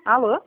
Alô?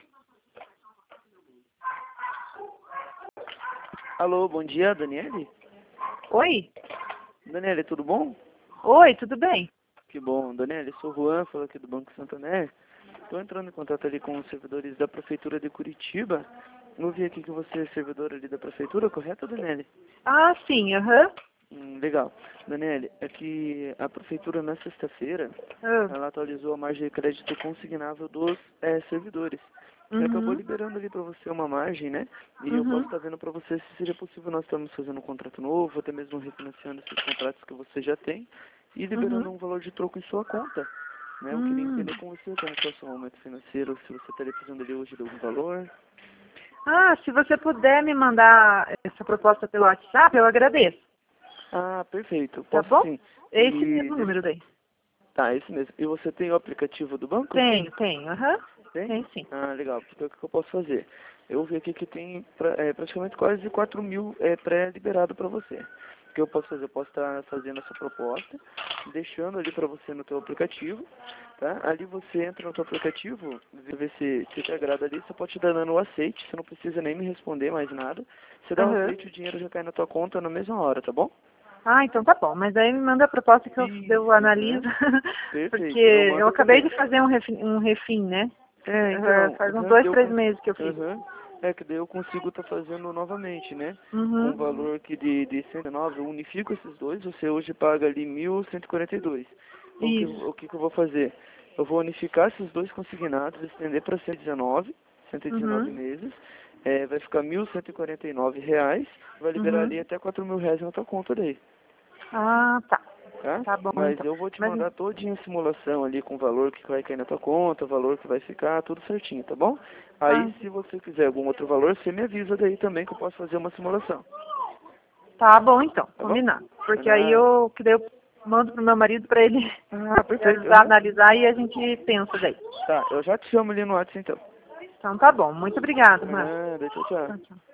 Alô, bom dia, Daniele? Oi? Daniele, tudo bom? Oi, tudo bem? Que bom. Daniele, sou o Juan, falo aqui do Banco Santander. Estou entrando em contato ali com os servidores da Prefeitura de Curitiba. Eu vi aqui que você é servidora ali da Prefeitura, correto, Daniele? Ah, sim, aham. Legal. Daniele, é que a Prefeitura, na sexta-feira, Ah, ela atualizou a margem de crédito consignável dos servidores. E acabou uhum, liberando ali para você uma margem, né? E eu posso uhum, estar vendo para você se seria possível nós estarmos fazendo um contrato novo, até mesmo refinanciando esses contratos que você já tem e liberando uhum. um valor de troco em sua conta, né? Eu queria Hum. entender com você como está o seu momento financeiro, se você estaria precisando ali hoje de algum valor. Ah, se você puder me mandar essa proposta pelo WhatsApp, eu agradeço, Ah, perfeito. tá Posso bom? sim. É esse mesmo número daí. Tá, esse mesmo. E você tem o aplicativo do banco? Tenho, aham. Tem? Tem sim. Ah, legal. Porque o que eu posso fazer? Eu vi aqui que tem praticamente quase 4 mil pré-liberado para você. O que eu posso fazer? Eu posso estar fazendo essa proposta, deixando ali para você no teu aplicativo, tá? Ali você entra no teu aplicativo, vê se te agrada ali, você pode estar dando o aceite, você não precisa nem me responder mais nada. Você dá o Aham. aceite, o dinheiro já cai na tua conta na mesma hora, tá bom? Ah, então tá bom. Mas aí me manda a proposta que eu Isso, analiso, aham. porque Perfeito. Eu eu mando acabei também. de fazer um refim, né? Então, Faz uns que 2, eu 3 meses que eu fiz. que daí eu consigo estar fazendo novamente, né? Com o Uhum. valor aqui de 109, eu unifico esses dois, você hoje paga ali 1.142. Isso. O que que eu vou fazer? Eu vou unificar esses dois consignados, estender para 119 Uhum. meses, vai ficar R$ 1.149, vai liberar Uhum. ali até R$ 4.000 na tua conta daí. Ah, tá. Tá? Tá bom, Mas então. eu vou te Mas, mandar todinha a simulação ali com o valor que vai cair na tua conta, o valor que vai ficar, tudo certinho, tá bom? Aí, ah, se você quiser algum outro valor, você me avisa daí também que eu posso fazer uma simulação, tá bom, então. tá bom? Combinado. Porque aí Ah, que daí eu mando pro meu marido pra ele me perfeito. ajudar a Aham. analisar e a gente pensa daí. Tá, eu já te chamo ali no WhatsApp então. Então tá bom. Muito obrigada, Márcia. Nada, tchau, tchau. Tchau, tchau.